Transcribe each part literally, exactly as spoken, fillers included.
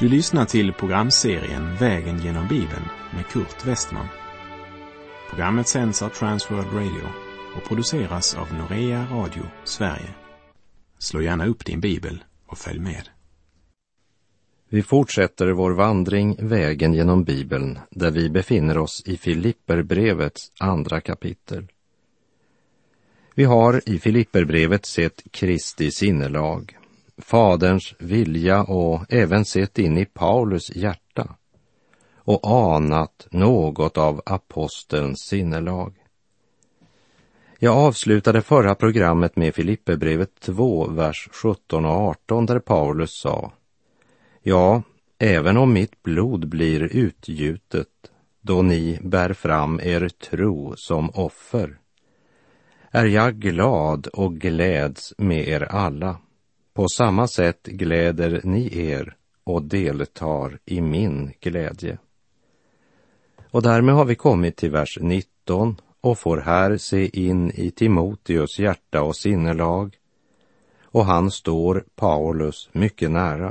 Du lyssnar till programserien Vägen genom Bibeln med Kurt Westman. Programmet sänds av Transworld Radio och produceras av Norea Radio Sverige. Slå gärna upp din bibel och följ med. Vi fortsätter vår vandring Vägen genom Bibeln, där vi befinner oss i Filipperbrevets andra kapitel. Vi har i Filipperbrevet sett Kristi sinnelag, Faderns vilja och även sett in i Paulus hjärta och anat något av apostelns sinnelag. Jag avslutade förra programmet med Filipperbrevet två, vers sjutton och arton, där Paulus sa: Ja, även om mitt blod blir utgjutet, då ni bär fram er tro som offer, är jag glad och gläds med er alla. På samma sätt gläder ni er och deltar i min glädje. Och därmed har vi kommit till vers nitton och får här se in i Timoteus hjärta och sinnelag, och han står Paulus mycket nära.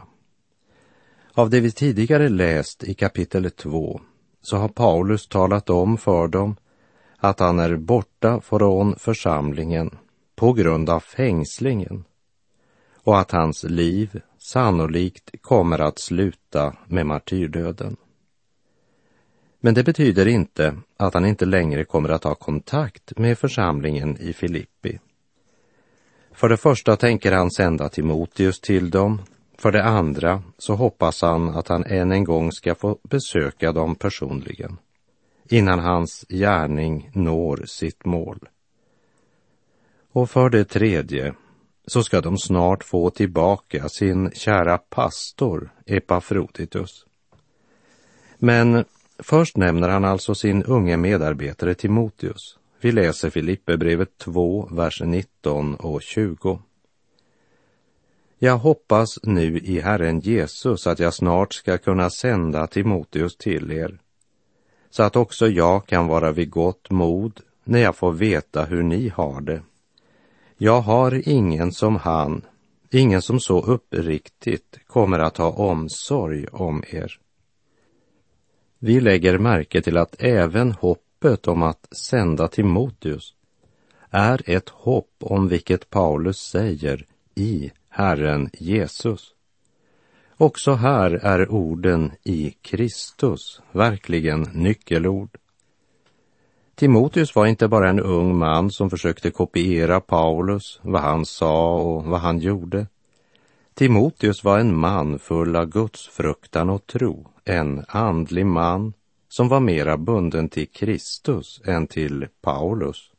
Av det vi tidigare läst i kapitel två så har Paulus talat om för dem att han är borta från församlingen på grund av fängslingen och att hans liv sannolikt kommer att sluta med martyrdöden. Men det betyder inte att han inte längre kommer att ha kontakt med församlingen i Filippi. För det första tänker han sända Timoteus till dem. För det andra så hoppas han att han än en gång ska få besöka dem personligen, innan hans gärning når sitt mål. Och för det tredje så ska de snart få tillbaka sin kära pastor Epafroditus. Men först nämner han alltså sin unge medarbetare Timoteus. Vi läser Filipperbrevet två, vers nitton och tjugo. Jag hoppas nu i Herren Jesus att jag snart ska kunna sända Timoteus till er, så att också jag kan vara vid gott mod när jag får veta hur ni har det. Jag har ingen som han, ingen som så uppriktigt kommer att ha omsorg om er. Vi lägger märke till att även hoppet om att sända Timoteus är ett hopp om vilket Paulus säger i Herren Jesus. Också här är orden i Kristus verkligen nyckelord. Timoteus var inte bara en ung man som försökte kopiera Paulus, vad han sa och vad han gjorde. Timoteus var en man full av Guds fruktan och tro, en andlig man som var mera bunden till Kristus än till Paulus.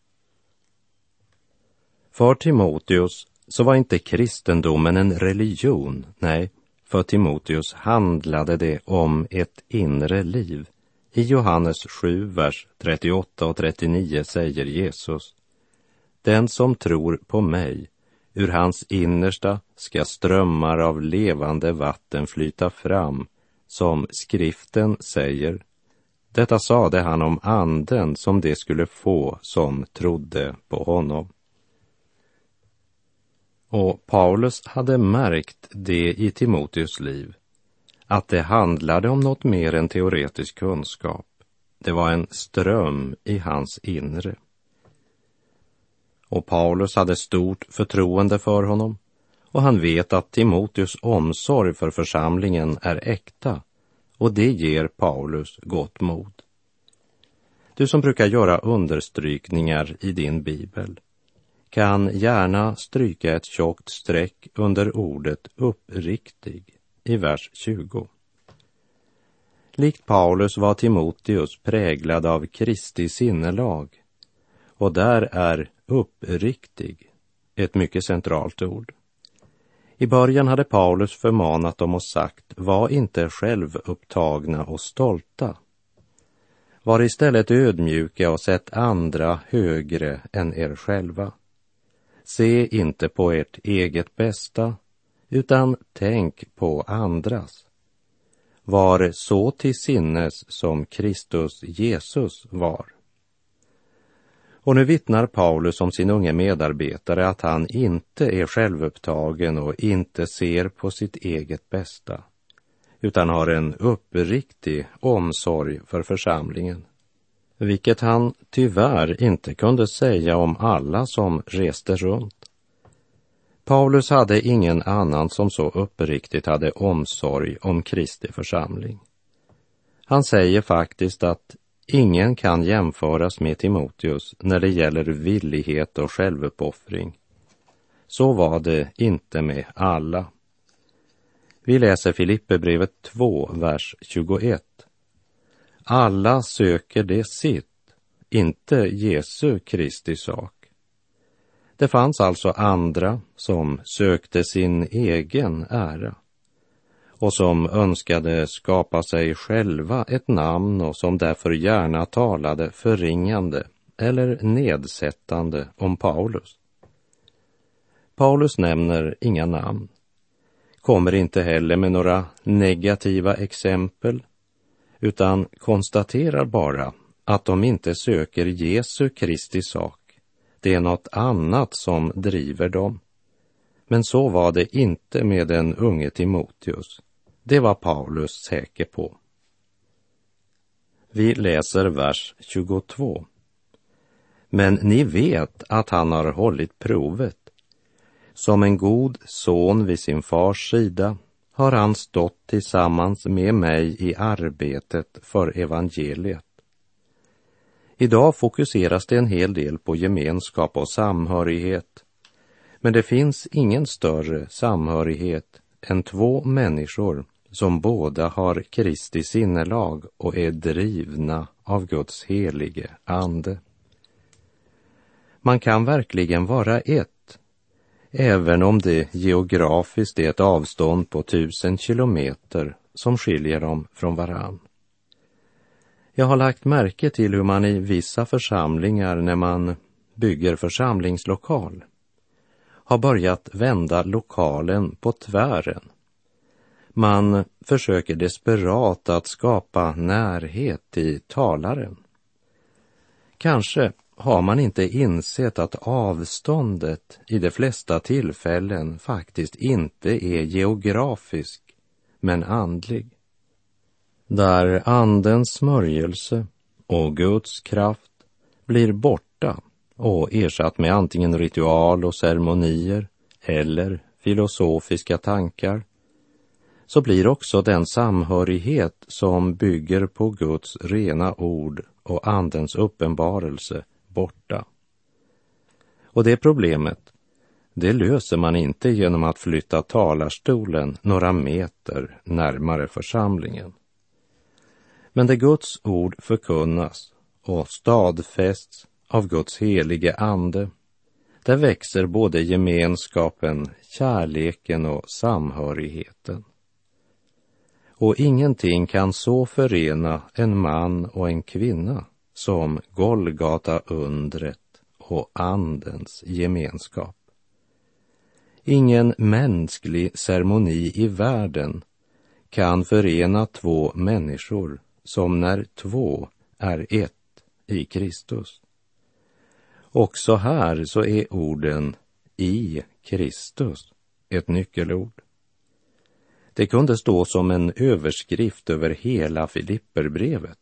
För Timoteus så var inte kristendomen en religion, nej, för Timoteus handlade det om ett inre liv. I Johannes sju, vers trettioåtta och trettionio säger Jesus: Den som tror på mig, ur hans innersta ska strömmar av levande vatten flyta fram, som skriften säger. Detta sade han om anden som det skulle få som trodde på honom. Och Paulus hade märkt det i Timoteus liv, att det handlade om något mer än teoretisk kunskap. Det var en ström i hans inre. Och Paulus hade stort förtroende för honom, och han vet att Timoteus omsorg för församlingen är äkta, och det ger Paulus gott mod. Du som brukar göra understrykningar i din bibel kan gärna stryka ett tjockt streck under ordet uppriktig i vers tjugo. Likt Paulus var Timoteus präglad av Kristi sinnelag, och där är uppriktig ett mycket centralt ord. I början hade Paulus förmanat dem och sagt: var inte självupptagna och stolta. Var istället ödmjuka och sätt andra högre än er själva. Se inte på ert eget bästa, utan tänk på andras. Var så till sinnes som Kristus Jesus var. Och nu vittnar Paulus om sin unge medarbetare att han inte är självupptagen och inte ser på sitt eget bästa, utan har en uppriktig omsorg för församlingen, vilket han tyvärr inte kunde säga om alla som reste runt. Paulus hade ingen annan som så uppriktigt hade omsorg om Kristi församling. Han säger faktiskt att ingen kan jämföras med Timoteus när det gäller villighet och självuppoffring. Så var det inte med alla. Vi läser Filipperbrevet två, vers tjugoett. Alla söker det sitt, inte Jesu Kristi sak. Det fanns alltså andra som sökte sin egen ära och som önskade skapa sig själva ett namn och som därför gärna talade förringande eller nedsättande om Paulus. Paulus nämner inga namn, kommer inte heller med några negativa exempel, utan konstaterar bara att de inte söker Jesu Kristi sak. Det är något annat som driver dem. Men så var det inte med den unge Timoteus. Det var Paulus säker på. Vi läser vers tjugotvå. Men ni vet att han har hållit provet. Som en god son vid sin fars sida har han stått tillsammans med mig i arbetet för evangeliet. Idag fokuseras det en hel del på gemenskap och samhörighet. Men det finns ingen större samhörighet än två människor som båda har Kristi sinnelag och är drivna av Guds helige ande. Man kan verkligen vara ett, även om det geografiskt är ett avstånd på tusen kilometer som skiljer dem från varann. Jag har lagt märke till hur man i vissa församlingar när man bygger församlingslokal har börjat vända lokalen på tvären. Man försöker desperat att skapa närhet i talaren. Kanske har man inte insett att avståndet i de flesta tillfällen faktiskt inte är geografisk, men andlig. Där andens smörjelse och Guds kraft blir borta och ersatt med antingen ritual och ceremonier eller filosofiska tankar, så blir också den samhörighet som bygger på Guds rena ord och andens uppenbarelse borta. Och det problemet, det löser man inte genom att flytta talarstolen några meter närmare församlingen. Men där Guds ord förkunnas och stadfästs av Guds helige ande, där växer både gemenskapen, kärleken och samhörigheten. Och ingenting kan så förena en man och en kvinna som Golgata-undret och andens gemenskap. Ingen mänsklig ceremoni i världen kan förena två människor som när två är ett i Kristus. Också här så är orden i Kristus ett nyckelord. Det kunde stå som en överskrift över hela Filipperbrevet.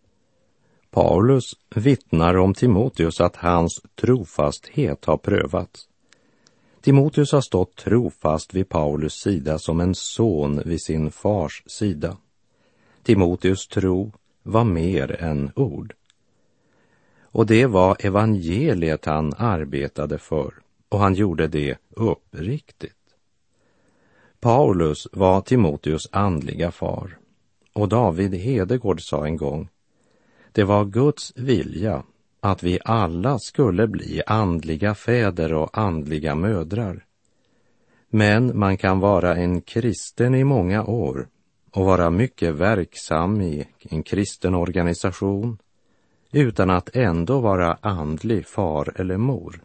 Paulus vittnar om Timoteus att hans trofasthet har prövats. Timoteus har stått trofast vid Paulus sida som en son vid sin fars sida. Timoteus tro var mer än ord. Och det var evangeliet han arbetade för, och han gjorde det uppriktigt. Paulus var Timoteus andliga far, och David Hedegård sa en gång: det var Guds vilja att vi alla skulle bli andliga fäder och andliga mödrar. Men man kan vara en kristen i många år och vara mycket verksam i en kristen organisation utan att ändå vara andlig far eller mor.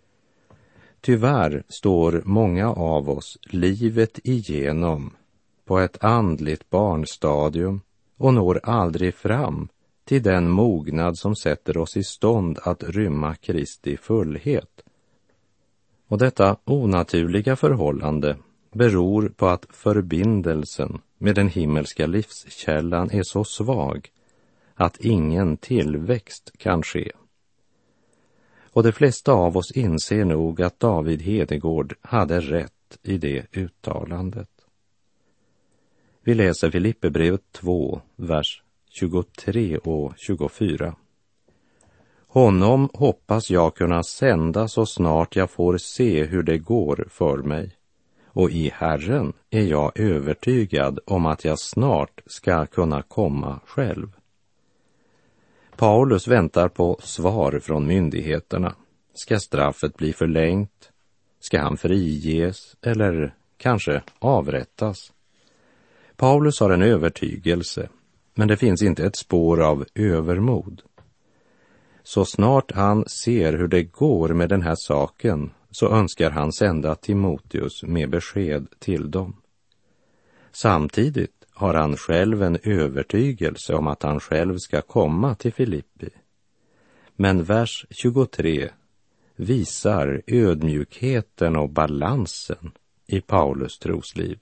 Tyvärr står många av oss livet igenom på ett andligt barnstadium och når aldrig fram till den mognad som sätter oss i stånd att rymma Kristi fullhet. Och detta onaturliga förhållande beror på att förbindelsen med den himmelska livskällan är så svag att ingen tillväxt kan ske. Och de flesta av oss inser nog att David Hedegård hade rätt i det uttalandet. Vi läser Filipperbrevet två, vers tjugotre och tjugofyra. Honom hoppas jag kunna sända så snart jag får se hur det går för mig. Och i Herren är jag övertygad om att jag snart ska kunna komma själv. Paulus väntar på svar från myndigheterna. Ska straffet bli förlängt? Ska han friges eller kanske avrättas? Paulus har en övertygelse, men det finns inte ett spår av övermod. Så snart han ser hur det går med den här saken så önskar han sända Timoteus med besked till dem. Samtidigt har han själv en övertygelse om att han själv ska komma till Filippi. Men vers tjugotre visar ödmjukheten och balansen i Paulus trosliv.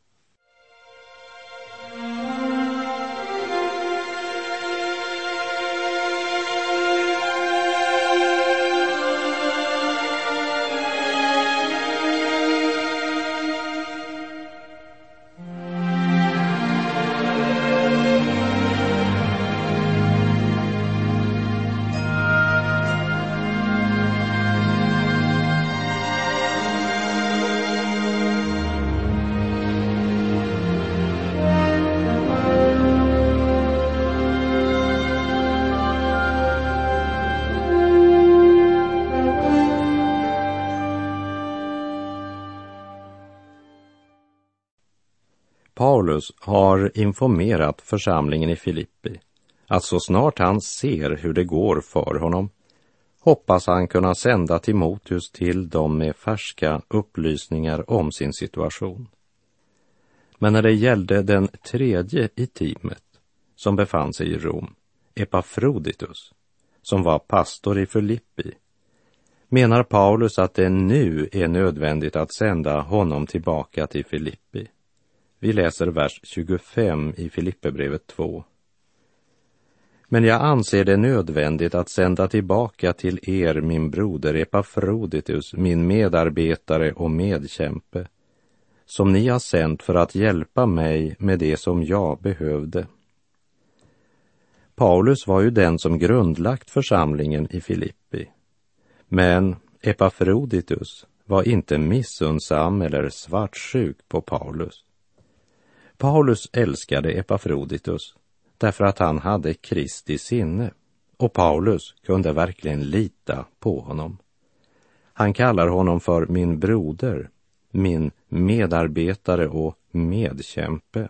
Paulus har informerat församlingen i Filippi att så snart han ser hur det går för honom hoppas han kunna sända Timoteus till dem med färska upplysningar om sin situation. Men när det gällde den tredje i teamet som befann sig i Rom, Epafroditus, som var pastor i Filippi, menar Paulus att det nu är nödvändigt att sända honom tillbaka till Filippi. Vi läser vers tjugofem i Filipperbrevet två. Men jag anser det nödvändigt att sända tillbaka till er min broder Epafroditus, min medarbetare och medkämpe, som ni har sänt för att hjälpa mig med det som jag behövde. Paulus var ju den som grundlagt församlingen i Filippi, men Epafroditus var inte missunnsam eller svartsjuk på Paulus. Paulus älskade Epafroditus därför att han hade Kristi sinne, och Paulus kunde verkligen lita på honom. Han kallar honom för min broder, min medarbetare och medkämpe.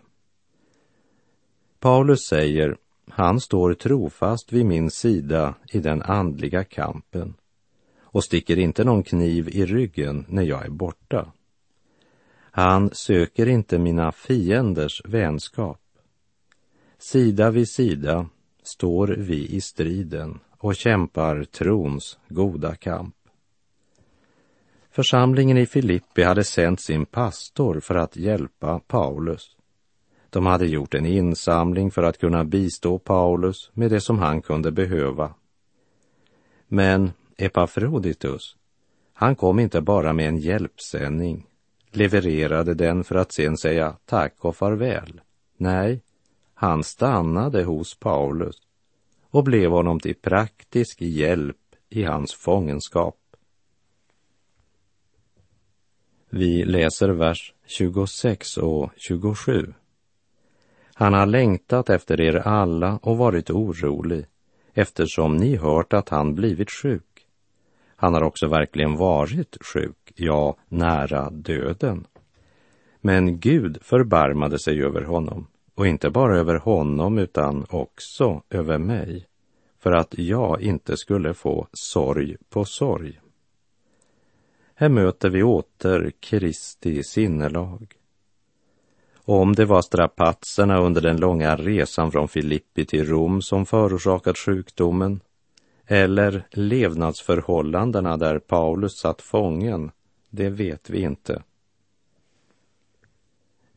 Paulus säger, han står trofast vid min sida i den andliga kampen och sticker inte någon kniv i ryggen när jag är borta. Han söker inte mina fienders vänskap. Sida vid sida står vi i striden och kämpar trons goda kamp. Församlingen i Filippi hade sänt sin pastor för att hjälpa Paulus. De hade gjort en insamling för att kunna bistå Paulus med det som han kunde behöva. Men Epafroditus, han kom inte bara med en hjälpsändning, levererade den för att sen säga tack och farväl. Nej, han stannade hos Paulus och blev honom till praktisk hjälp i hans fångenskap. Vi läser vers tjugosex och tjugosju. Han har längtat efter er alla och varit orolig, eftersom ni hört att han blivit sjuk. Han har också verkligen varit sjuk, ja, nära döden. Men Gud förbarmade sig över honom, och inte bara över honom utan också över mig, för att jag inte skulle få sorg på sorg. Här möter vi åter Kristi sinnelag. Om det var strapatserna under den långa resan från Filippi till Rom som förorsakat sjukdomen, eller levnadsförhållandena där Paulus satt fången, det vet vi inte.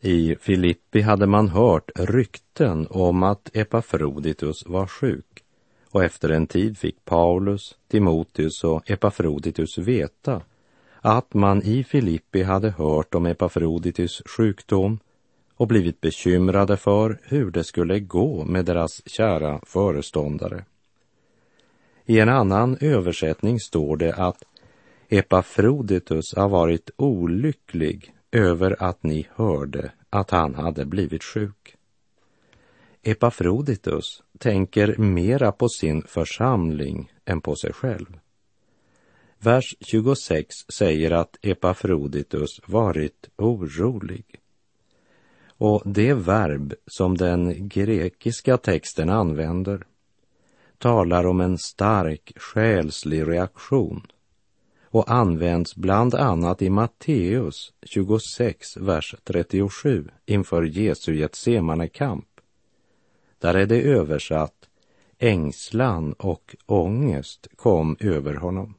I Filippi hade man hört rykten om att Epafroditus var sjuk, och efter en tid fick Paulus, Timoteus och Epafroditus veta att man i Filippi hade hört om Epafroditus sjukdom och blivit bekymrade för hur det skulle gå med deras kära föreståndare. I en annan översättning står det att Epafroditus har varit olycklig över att ni hörde att han hade blivit sjuk. Epafroditus tänker mera på sin församling än på sig själv. Vers tjugosex säger att Epafroditus varit orolig. Och det verb som den grekiska texten använder talar om en stark själslig reaktion och används bland annat i Matteus tjugosex, vers trettiosju inför Jesu Getsemane-kamp. Där är det översatt: ängslan och ångest kom över honom.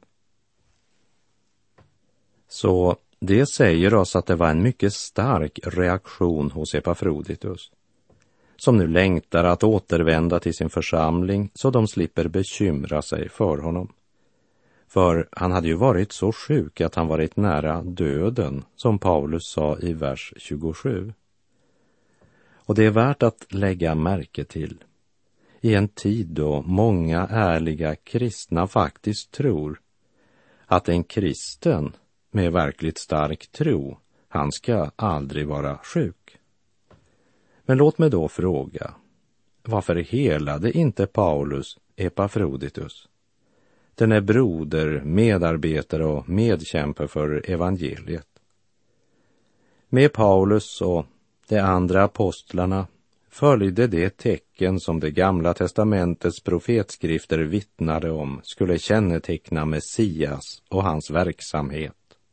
Så det säger oss att det var en mycket stark reaktion hos Epafroditus, som nu längtar att återvända till sin församling så de slipper bekymra sig för honom. För han hade ju varit så sjuk att han varit nära döden, som Paulus sa i vers tjugosju. Och det är värt att lägga märke till. I en tid då många ärliga kristna faktiskt tror att en kristen med verkligt stark tro, han ska aldrig vara sjuk. Men låt mig då fråga, varför helade inte Paulus Epafroditus? Den är broder, medarbetare och medkämpe för evangeliet. Med Paulus och de andra apostlarna följde det tecken som det gamla testamentets profetskrifter vittnade om skulle känneteckna Messias och hans verksamhet.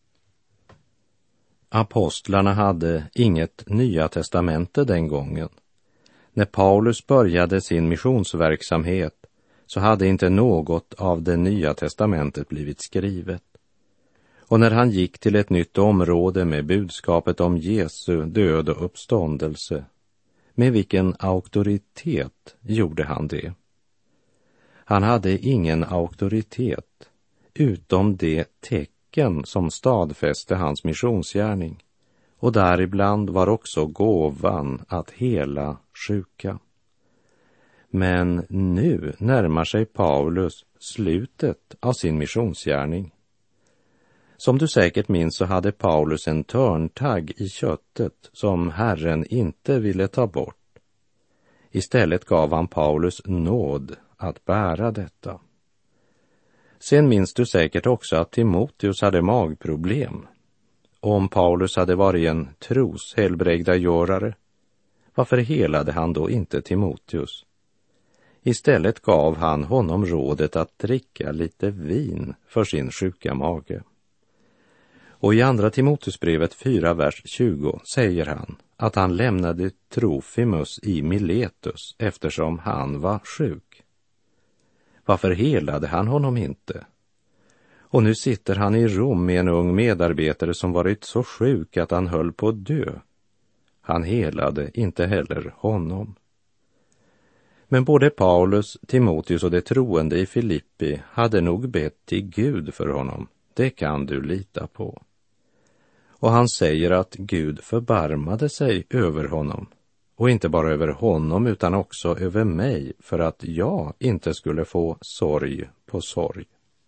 Apostlarna hade inget nya testamente den gången. När Paulus började sin missionsverksamhet så hade inte något av det nya testamentet blivit skrivet. Och när han gick till ett nytt område med budskapet om Jesu död och uppståndelse, med vilken auktoritet gjorde han det? Han hade ingen auktoritet utom det tecken som stadfäste hans missionsgärning, och däribland var också gåvan att hela sjuka. Men nu närmar sig Paulus slutet av sin missionsgärning. Som du säkert minns så hade Paulus en törntagg i köttet som Herren inte ville ta bort. Istället gav han Paulus nåd att bära detta. Sen minns du säkert också att Timoteus hade magproblem. Om Paulus hade varit en troshelbrägdagörare, varför helade han då inte Timoteus? Istället gav han honom rådet att dricka lite vin för sin sjuka mage. Och i andra Timoteusbrevet fyra, vers tjugo säger han att han lämnade Trofimus i Miletus eftersom han var sjuk. Varför helade han honom inte? Och nu sitter han i Rom med en ung medarbetare som varit så sjuk att han höll på att dö. Han helade inte heller honom. Men både Paulus, Timoteus och de troende i Filippi hade nog bett till Gud för honom. Det kan du lita på. Och han säger att Gud förbarmade sig över honom. Och inte bara över honom utan också över mig, för att jag inte skulle få sorg på sorg.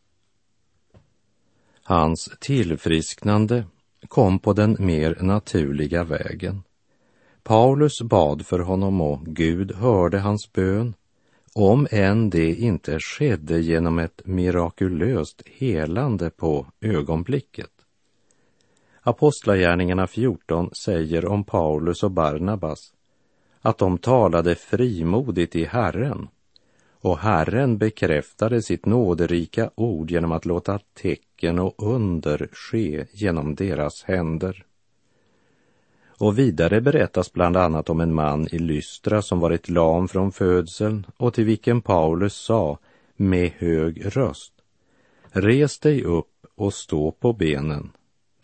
Hans tillfrisknande kom på den mer naturliga vägen. Paulus bad för honom och Gud hörde hans bön, om än det inte skedde genom ett mirakulöst helande på ögonblicket. Apostlagärningarna fjorton säger om Paulus och Barnabas att de talade frimodigt i Herren, och Herren bekräftade sitt nåderika ord genom att låta tecken och under ske genom deras händer. Och vidare berättas bland annat om en man i Lystra som varit lam från födseln och till vilken Paulus sa med hög röst: res dig upp och stå på benen.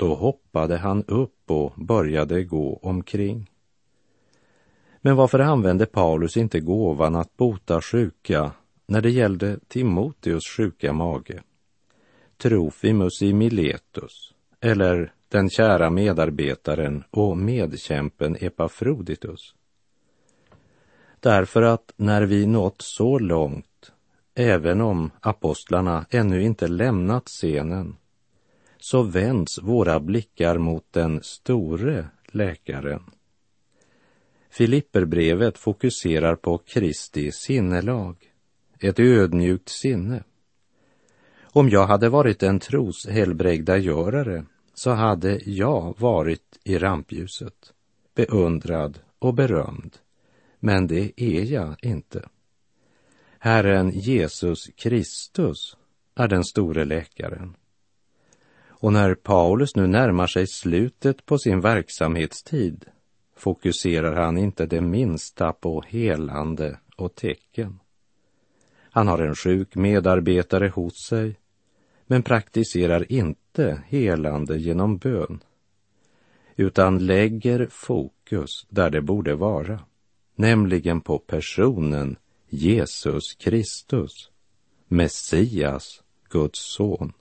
då hoppade han upp och började gå omkring. Men varför använde Paulus inte gåvan att bota sjuka när det gällde Timoteus sjuka mage, Trofimus i Miletus eller den kära medarbetaren och medkämpen Epafroditus? Därför att när vi nått så långt, även om apostlarna ännu inte lämnat scenen, så vänds våra blickar mot den store läkaren. Filipperbrevet fokuserar på Kristi sinnelag, ett ödmjukt sinne. Om jag hade varit en troshelbrägdagörare så hade jag varit i rampljuset, beundrad och berömd, men det är jag inte. Herren Jesus Kristus är den store läkaren. Och när Paulus nu närmar sig slutet på sin verksamhetstid fokuserar han inte det minsta på helande och tecken. Han har en sjuk medarbetare hos sig, men praktiserar inte helande genom bön, utan lägger fokus där det borde vara, nämligen på personen Jesus Kristus, Messias, Guds son.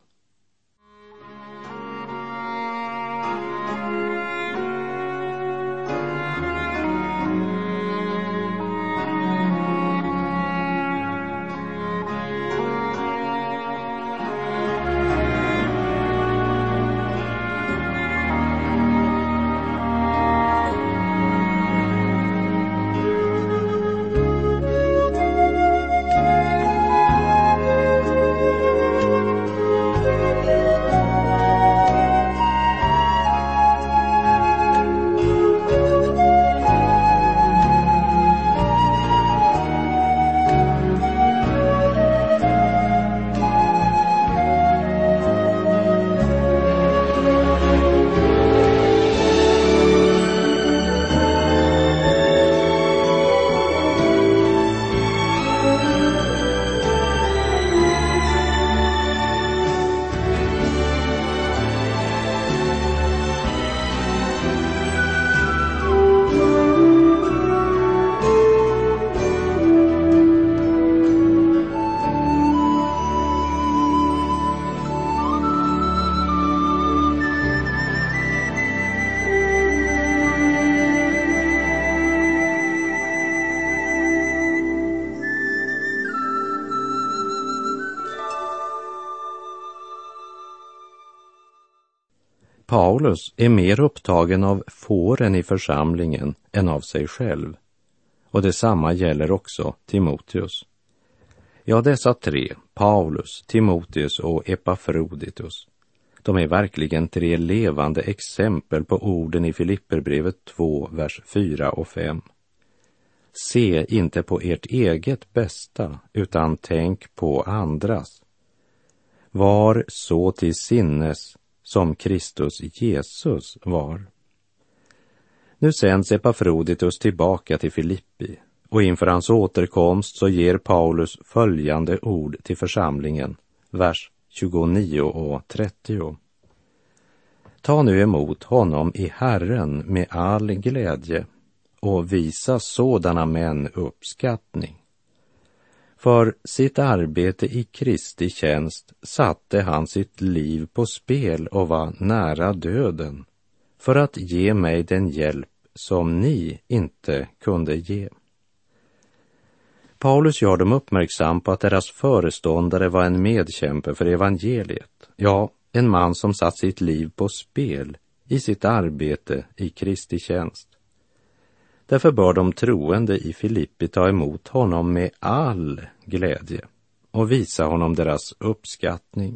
Paulus är mer upptagen av fåren i församlingen än av sig själv, och detsamma gäller också Timoteus. Ja, dessa tre, Paulus, Timoteus och Epafroditus, de är verkligen tre levande exempel på orden i Filipperbrevet två, vers fyra och fem. Se inte på ert eget bästa, utan tänk på andras. Var så till sinnes som Kristus Jesus var. Nu sänds Epafroditus tillbaka till Filippi, och inför hans återkomst så ger Paulus följande ord till församlingen, vers tjugonio och trettio. Ta nu emot honom i Herren med all glädje och visa sådana män uppskattning. För sitt arbete i Kristi tjänst satte han sitt liv på spel och var nära döden för att ge mig den hjälp som ni inte kunde ge. Paulus gör dem uppmärksam på att deras föreståndare var en medkämpe för evangeliet, ja, en man som satt sitt liv på spel i sitt arbete i Kristi tjänst. Därför bör de troende i Filippi ta emot honom med all glädje och visa honom deras uppskattning.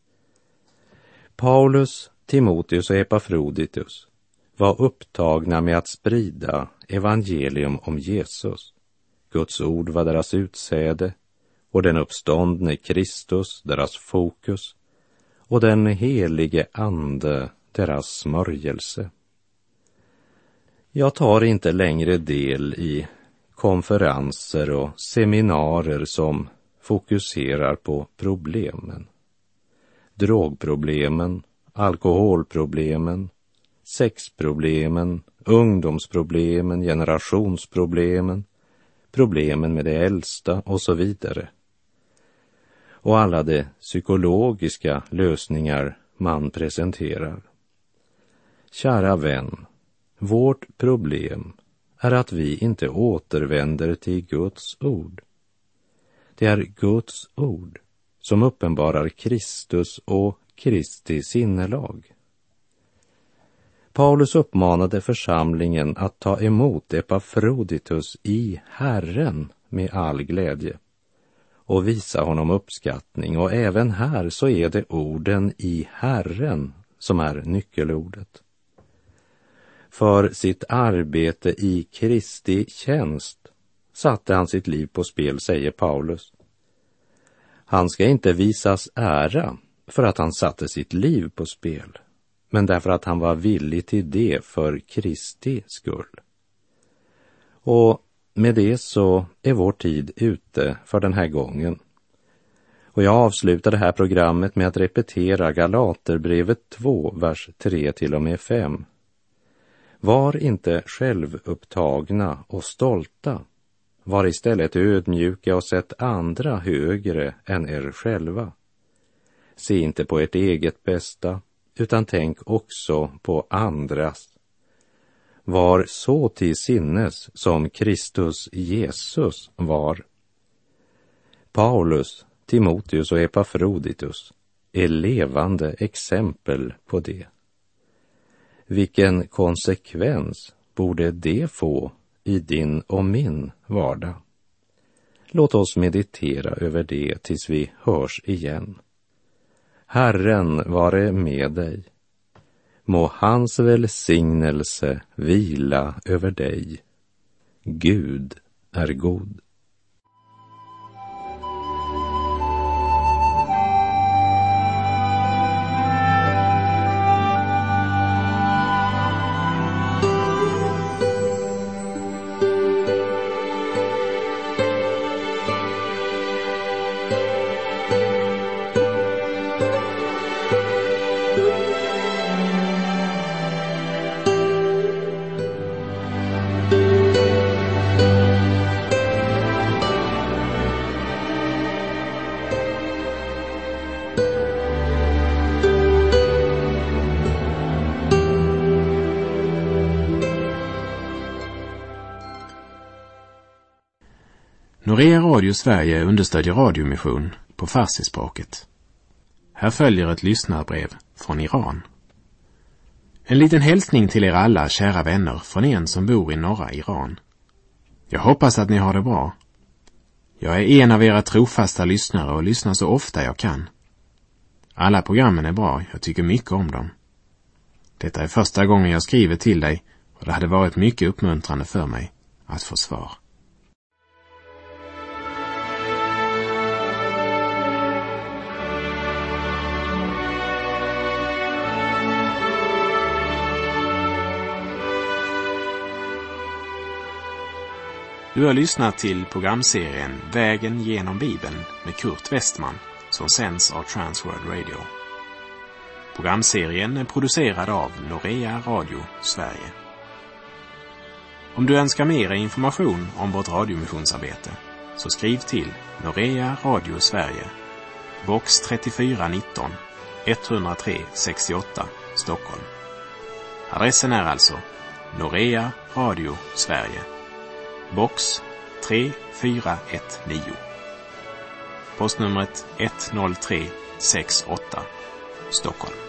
Paulus, Timoteus och Epafroditus var upptagna med att sprida evangelium om Jesus. Guds ord var deras utsäde och den uppståndne Kristus deras fokus och den helige ande deras smörjelse. Jag tar inte längre del i konferenser och seminarier som fokuserar på problemen. Drogproblemen, alkoholproblemen, sexproblemen, ungdomsproblemen, generationsproblemen, problemen med de äldsta och så vidare. Och alla de psykologiska lösningar man presenterar. Kära vän, vårt problem är att vi inte återvänder till Guds ord. Det är Guds ord som uppenbarar Kristus och Kristi sinnelag. Paulus uppmanade församlingen att ta emot Epafroditus i Herren med all glädje och visa honom uppskattning, och även här så är det orden i Herren som är nyckelordet. För sitt arbete i Kristi tjänst satte han sitt liv på spel, säger Paulus. Han ska inte visas ära för att han satte sitt liv på spel, men därför att han var villig till det för Kristi skull. Och med det så är vår tid ute för den här gången. Och jag avslutar det här programmet med att repetera Galaterbrevet två, vers tre till och med fem. Var inte självupptagna och stolta. Var istället ödmjuka och sätt andra högre än er själva. Se inte på ert eget bästa, utan tänk också på andras. Var så till sinnes som Kristus Jesus var. Paulus, Timoteus och Epafroditus är levande exempel på det. Vilken konsekvens borde det få i din och min vardag? Låt oss meditera över det tills vi hörs igen. Herren vare med dig. Må hans välsignelse vila över dig. Gud är god. Norea Radio Sverige understödjer radiomission på farsispråket. Här följer ett lyssnarbrev från Iran. En liten hälsning till er alla kära vänner från en som bor i norra Iran. Jag hoppas att ni har det bra. Jag är en av era trofasta lyssnare och lyssnar så ofta jag kan. Alla programmen är bra, jag tycker mycket om dem. Detta är första gången jag skriver till dig och det hade varit mycket uppmuntrande för mig att få svar. Du har lyssnat till programserien Vägen genom Bibeln med Kurt Westman som sänds av Transworld Radio. Programserien är producerad av Norea Radio Sverige. Om du önskar mer information om vårt radiomissionsarbete så skriv till Norea Radio Sverige, box trettiofyra nitton, etthundratre sextioåtta, Stockholm. Adressen är alltså Norea Radio Sverige, box tre fyra ett nio. Postnumret ett noll tre sex åtta, Stockholm.